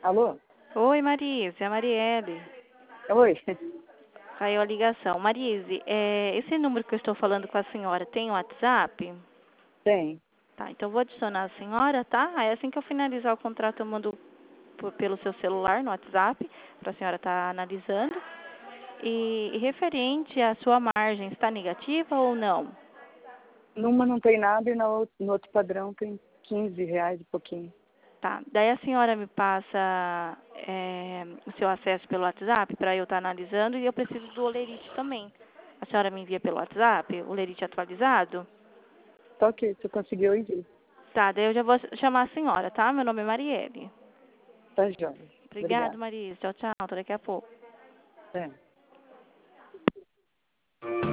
Alô? Oi, Marise, é a Marielle. Oi. Caiu a ligação. Marise, esse número que eu estou falando com a senhora tem WhatsApp? Tem. Tá, então eu vou adicionar a senhora, tá? Aí assim que eu finalizar o contrato eu mando pelo seu celular no WhatsApp, para a senhora estar analisando. E referente à sua margem, está negativa ou não? Numa não tem nada e no outro padrão tem R$ 15 e pouquinho. Tá, daí a senhora me passa o seu acesso pelo WhatsApp para eu estar analisando e eu preciso do olerite também. A senhora me envia pelo WhatsApp o olerite atualizado? Só que se eu conseguir, eu envio. Tá, daí eu já vou chamar a senhora, tá? Meu nome é Marielle. Tá jóia. Obrigada, Obrigada. Marisa. Tchau, tchau. Até daqui a pouco. É.